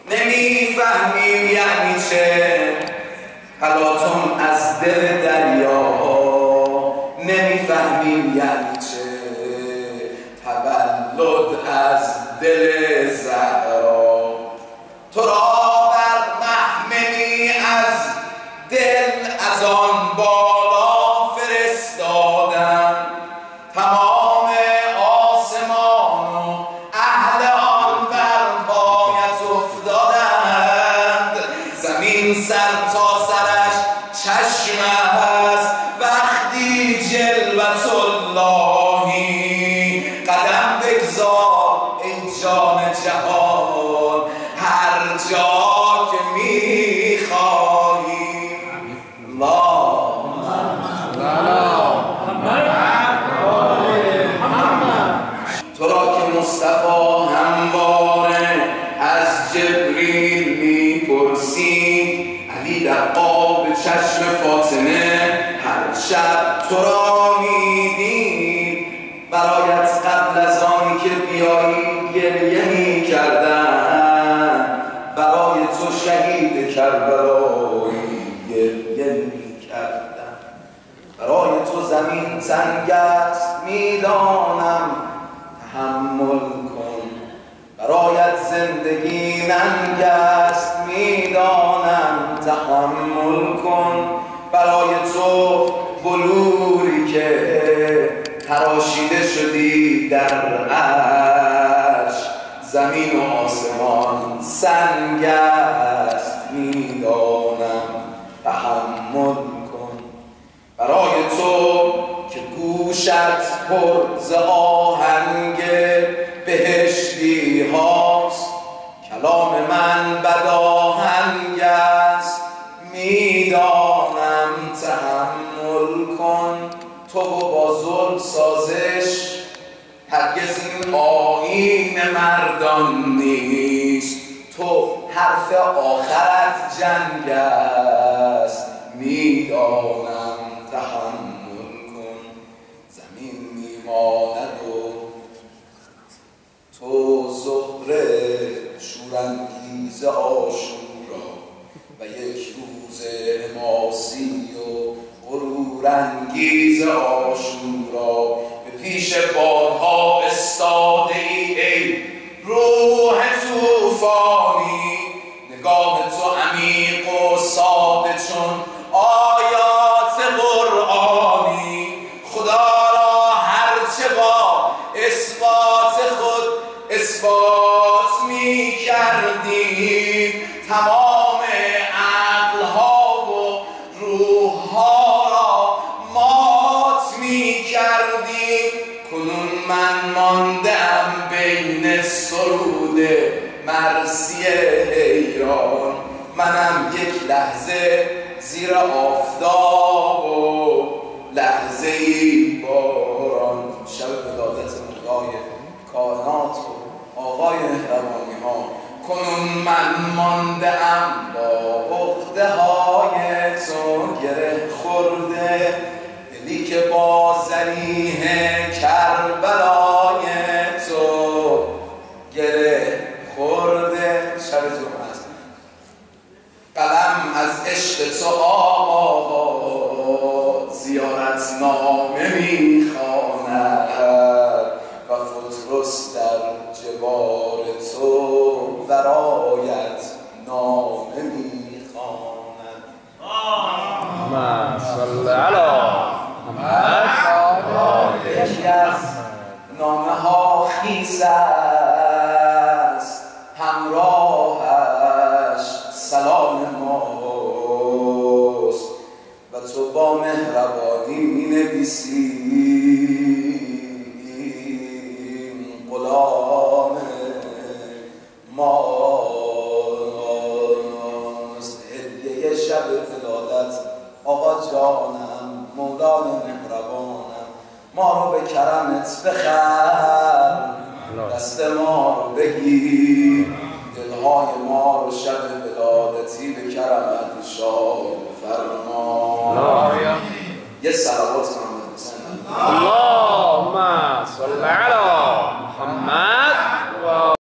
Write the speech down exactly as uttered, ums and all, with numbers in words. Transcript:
نمیفهمیم یعنی چه حالاتون از دل دریا، نمیفهمیم یعنی چه تولد از دل زهرا. تو را بر محملی از دل از آن بالا فرستادم، تمام آسمان و اهل آن بر پایت افتادند. زمین سر تا سرش چشم است وقتی جلوت اللهی. قدم بگذار ای جان جهان هر جا که میخواهی. اللهم تو را که مصطفی همواره از جبریل میپرسید، علی در آب چشم فاطمه هر شب تو را میدید. برایت قبل از آنی که بیایی گریه میکردن، برای تو شهید کربلایی گریه میکردن. برای تو زمین تنگ است میدانم تحمل کن، برایت زندگی ننگ است میدانم تحمل کن. برای تو بلوری که تراشیده شدی در عرش، زمین و آسمان سنگ است میدانم تحمل کن. برای تو که گوشت پر ز آهنگ بهشتی هاست، کلام من بد آهنگ است میدانم تحمل کن. تو با ظلم سازش هرگز این آیین مردان نیست. تو حرف آخرت جنگ است میدانم تحمل کن. زمین میماند و تو زهره شورانگیز عاشورا، و یک روز حماسی و غرورانگیز عاشورا. به پیش بادها استاده ای ای روح طوفانی، نگاه تو عمیق و ساده چون آیات قرآنی. خدا را هرچه با اثبات خود اثبات می کردی، تمام عقلها و روحها را مات می کردی. کنون من ماندم بین سرود مرسی حیران، منم یک لحظه زیر آفتاب و لحظه ای باران. شب ولادت خدای کائنات و آقای مهربانی ها، کنون من مانده ام با عقده های تو گره خورده، دلی که با ذریح کربلای تو گره خورده. شب جمعه است، قلم از عشق تو آقا زیارت نامه میخواند، و فطرس در جوار تو برایت نامه میخواند. اللهم صل علی محمد. یکی از نامه ها خیس است، همراهش سلام ماست، و تو با مهربانی می نویسی غلام ماست. هدیه شب ولادت آقا جانم، مولان مهربانم، ما رو به کرمت بخر، دست ما رو بگیر، دلهای ما رو شب ولادتی به کرمت شاد فرما. یه سلام